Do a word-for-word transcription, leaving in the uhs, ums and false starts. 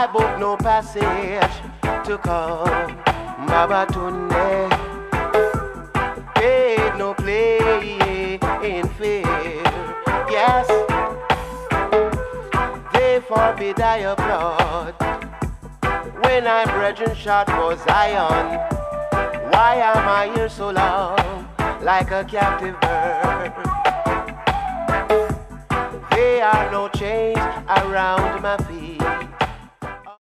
I book no passage to come Babatunde. Paid no play in fear. Yes, they forbid I applaud when I brethren shot for Zion. Why am I here so long, like a captive bird? There are no chains around my feet.